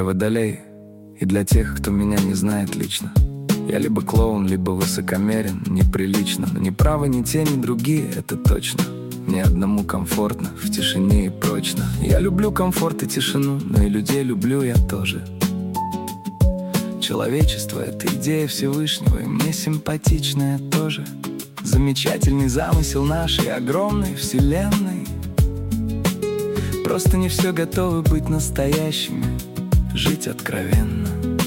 Я водолей, и для тех, кто меня не знает лично, я либо клоун, либо высокомерен, неприлично. Но ни правы, ни те, ни другие, это точно. Мне одному комфортно, в тишине и прочно. Я люблю комфорт и тишину, но и людей люблю я тоже. Человечество — это идея Всевышнего, и мне симпатичная тоже. Замечательный замысел нашей огромной вселенной. Просто не все готовы быть настоящими, жить откровенно.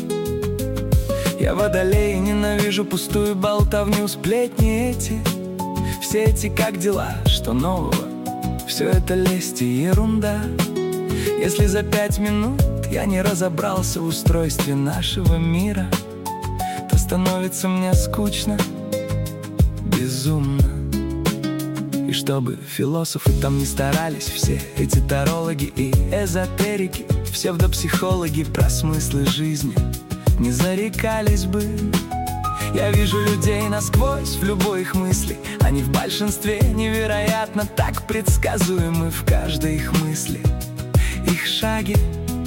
Я водолей и ненавижу пустую болтовню, сплетни эти. Все эти «как дела?», что нового? Все это лесть и ерунда. Если за 5 минут я не разобрался в устройстве нашего мира, то становится мне скучно, безумно. И чтобы философы там не старались, все эти тарологи и эзотерики, псевдопсихологи про смыслы жизни не зарекались бы. Я вижу людей насквозь в любой их мысли. Они в большинстве невероятно так предсказуемы в каждой их мысли. Их шаги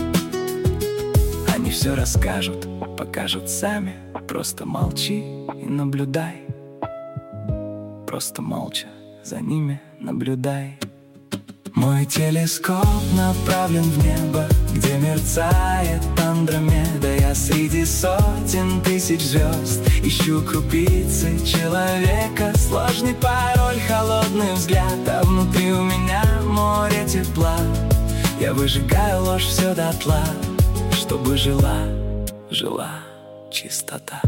они все расскажут, покажут сами. Просто молчи и наблюдай. Просто молча за ними наблюдай. Мой телескоп направлен в небо, где мерцает Андромеда. Я среди сотен тысяч звезд ищу крупицы человека. Сложный пароль, холодный взгляд, а внутри у меня море тепла. Я выжигаю ложь все дотла, чтобы жила чистота.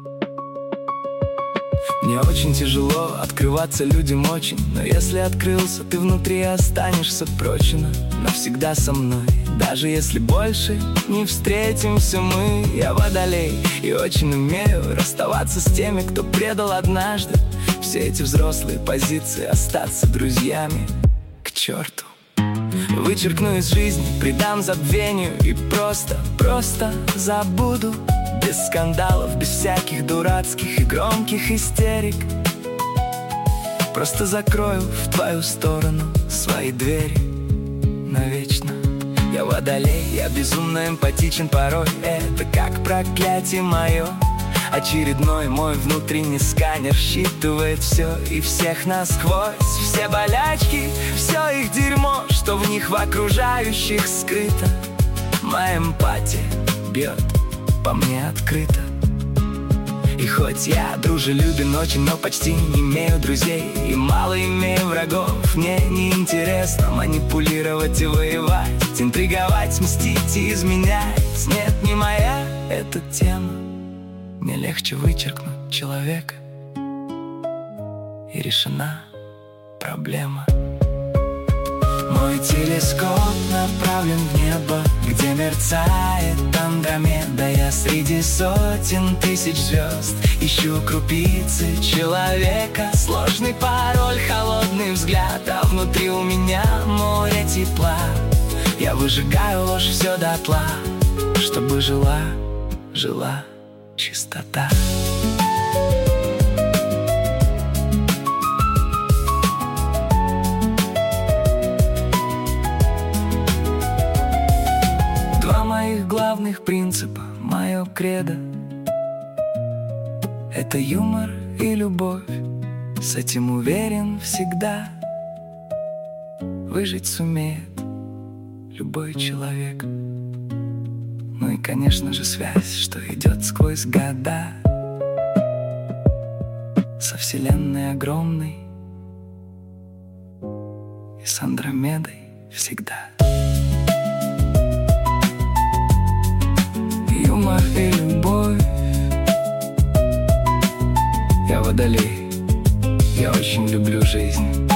Мне очень тяжело открываться людям очень, но если открылся, ты внутри останешься прочно навсегда со мной. Даже если больше не встретимся мы. Я водолей и очень умею расставаться с теми, кто предал однажды. Все эти взрослые позиции остаться друзьями к черту. Вычеркну из жизни, предам забвению и просто забуду. Без скандалов, без всяких дурацких и громких истерик. Просто закрою в твою сторону свои двери навечно. Я водолей, я безумно эмпатичен порой. Это как проклятие мое. Очередной мой внутренний сканер считывает все и всех насквозь. Все болячки, все их дерьмо, что в них в окружающих скрыто. Моя эмпатия бьет по мне открыто. И хоть я дружелюбен очень, но почти не имею друзей и мало имею врагов, мне неинтересно манипулировать и воевать, интриговать, мстить и изменять. Нет, не моя эта тема. Мне легче вычеркнуть человека, и решена проблема. Мой телескоп направлен в небо, где мерцает Андромеда. Я среди сотен тысяч звезд ищу крупицы человека. Сложный пароль, холодный взгляд, а внутри у меня море тепла. Я выжигаю ложь все дотла, чтобы жила чистота. Главных принципа, мое кредо — это юмор и любовь. С этим уверен всегда. Выжить сумеет любой человек. Ну и, конечно же, связь, что идет сквозь года, со вселенной огромной и с Андромедой всегда. Юмор и любовь. Я водолей, я очень люблю жизнь.